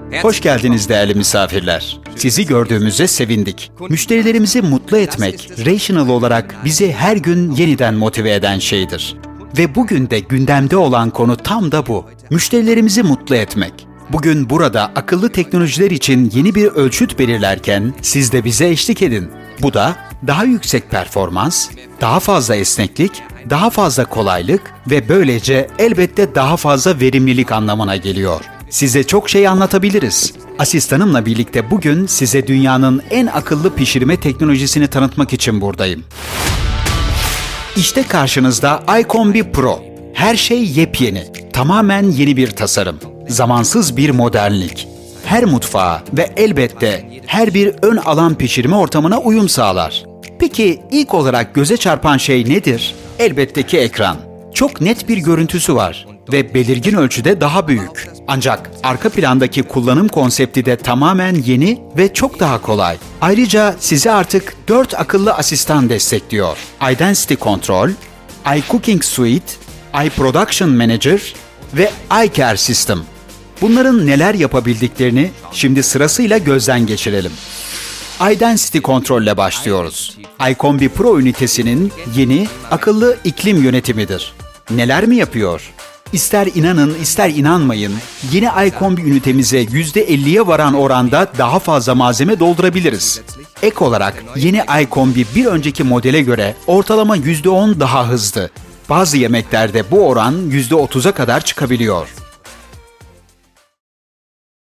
Hoş geldiniz değerli misafirler. Sizi gördüğümüze sevindik. Müşterilerimizi mutlu etmek, Rational olarak bizi her gün yeniden motive eden şeydir. Ve bugün de gündemde olan konu tam da bu. Müşterilerimizi mutlu etmek. Bugün burada akıllı teknolojiler için yeni bir ölçüt belirlerken siz de bize eşlik edin. Bu da daha yüksek performans, daha fazla esneklik, daha fazla kolaylık ve böylece elbette daha fazla verimlilik anlamına geliyor. Size çok şey anlatabiliriz. Asistanımla birlikte bugün size dünyanın en akıllı pişirme teknolojisini tanıtmak için buradayım. İşte karşınızda iCombi Pro. Her şey yepyeni, tamamen yeni bir tasarım. Zamansız bir modernlik. Her mutfağa ve elbette her bir ön alan pişirme ortamına uyum sağlar. Peki ilk olarak göze çarpan şey nedir? Elbette ki ekran. Çok net bir görüntüsü var ve belirgin ölçüde daha büyük. Ancak arka plandaki kullanım konsepti de tamamen yeni ve çok daha kolay. Ayrıca sizi artık 4 akıllı asistan destekliyor. iDensity Control, iCooking Suite, iProduction Manager ve iCare System. Bunların neler yapabildiklerini şimdi sırasıyla gözden geçirelim. iDensity Control ile başlıyoruz. iCombi Pro ünitesinin yeni akıllı iklim yönetimidir. Neler mi yapıyor? İster inanın ister inanmayın, yeni iCombi ünitemize %50'ye varan oranda daha fazla malzeme doldurabiliriz. Ek olarak yeni iCombi bir önceki modele göre ortalama %10 daha hızlı. Bazı yemeklerde bu oran %30'a kadar çıkabiliyor.